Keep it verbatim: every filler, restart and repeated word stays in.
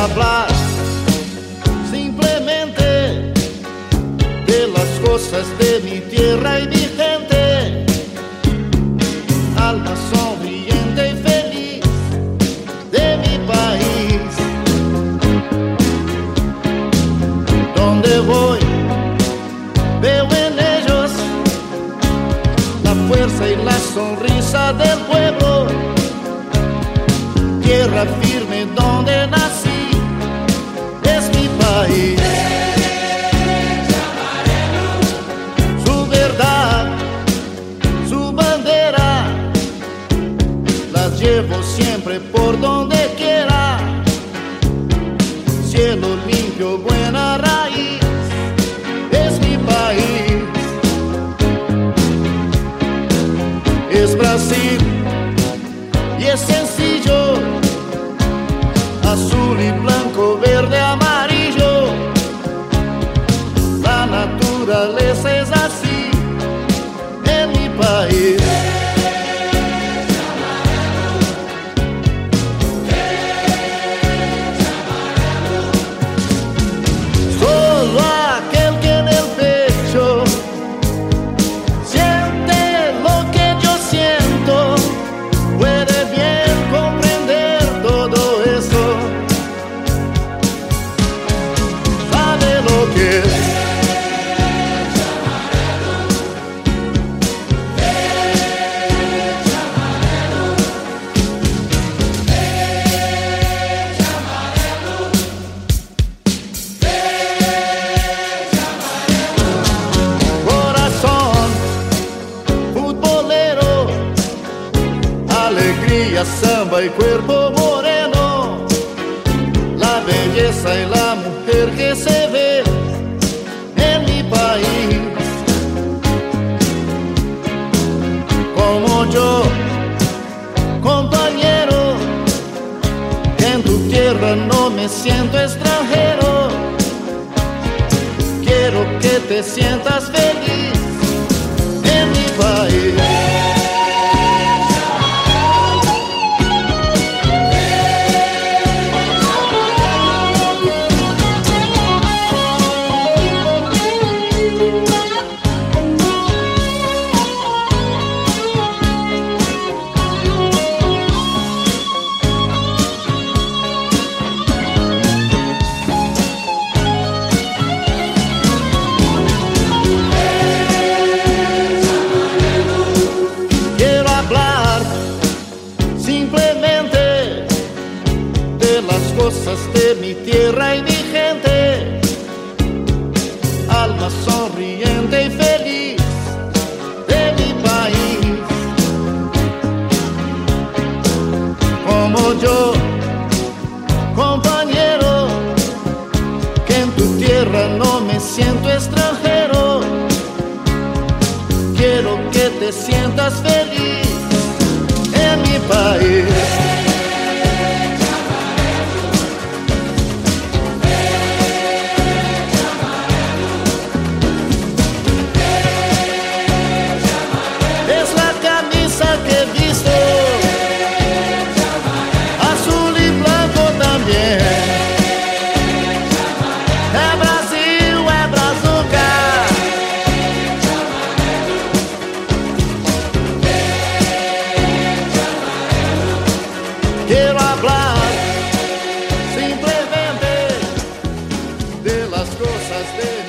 hablar simplemente de las cosas de mi tierra y mi gente. Alma sonriente y feliz de mi país. Donde voy, veo en ellos la fuerza y la sonrisa del pueblo. Tierra firme donde nací, es mi país. Su verdad, su bandera, las llevo siempre por donde quiera. Cielo limpio, buena raíz, es mi país. Es Brasil y es sencillo, azul y blanco, verde, amarillo. La naturaleza es así en mi país. Solo aquel que en el pecho siente lo que yo siento puede bien comprender todo eso. Sabe lo que es. Corazón futbolero, alegría, samba y cuerpo moreno, la belleza y la mujer que se ve en mi país. Como yo, compañero, en tu tierra no me siento extranjero. Quiero que te sientas feliz en mi país. Simplemente de las cosas de mi tierra y mi gente. Alma sonriente y feliz de mi país. Como yo, compañero, que en tu tierra no me siento extranjero. Quiero que te sientas feliz en mi país. Es la camisa que he visto, azul y blanco también. É Brasil, é Brazuca. Quiero hablar simplemente de las cosas de